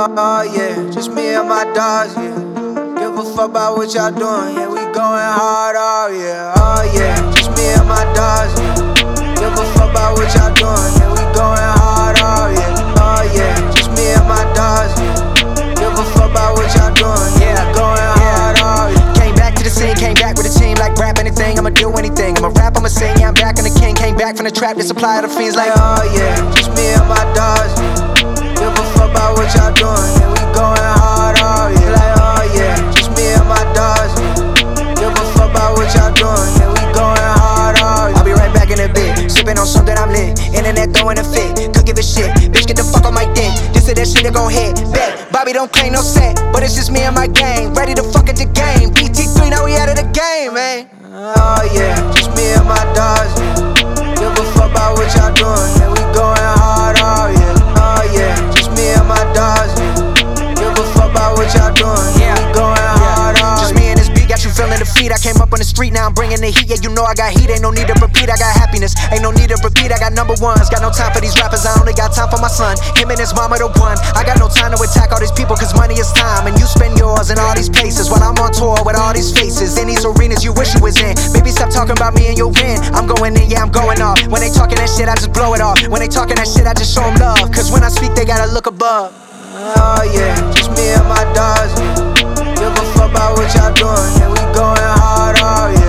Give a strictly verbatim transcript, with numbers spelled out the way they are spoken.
Oh yeah, just me and my dogs, yeah. Give a fuck about what y'all doing, yeah. We going hard, oh yeah, oh yeah. Just me and my dogs, yeah. Give a fuck about what y'all doing, yeah. We going hard, oh yeah, oh yeah. Just me and my dogs, yeah. Give a fuck about what y'all doing, yeah. Going hard, oh yeah. Came back to the scene, came back with a team like rap anything. I'ma do anything. I'ma rap, I'ma sing. Yeah, I'm back in the king. Came back from the trap to supply the fiends like oh yeah. Just me and my dogs, yeah. Give a fuck about what y'all doing, yeah. We going hard, oh yeah. Like oh yeah. Just me and my dogs, yeah. Give a fuck about what y'all doing, yeah. We going hard, oh yeah. I'll be right back in a bit, sipping on something I'm lit. Internet throwing a fit, could give a shit. Bitch, get the fuck on my dick. This is that shit that gon' hit. Bet, Bobby don't claim no set, but it's just me and my gang. Ready to fuck at the game. B T three, now we out of the game, man. Oh yeah, just me and my dogs, yeah. Give a fuck about what y'all doing, yeah. We going hard, oh yeah. Oh yeah, just me and my dogs, yeah. Give a fuck about what y'all doing, yeah. We going hard, oh Just me and this beat, got you feeling the feet. I came up on the street, now I'm bringing the heat. Yeah, you know I got heat, ain't no need to repeat. I got happiness, ain't no need to repeat. I got number ones, got no time for these rappers. I only got time for my son, him and his mama the one. I got no time to attack all these people, cause money is time. And you spend yours in all these places, while I'm on tour with all these faces. In these arenas you wish you was in. Baby, stop talking about me and your win. I'm going in, yeah, I'm going off. When they talking that shit, I just blow it off. When they talking that shit, I just show them love. Cause when I speak, they gotta look above. Oh yeah, just me and my dogs, yeah. Give a fuck about what y'all doing, yeah. We going hard, oh yeah.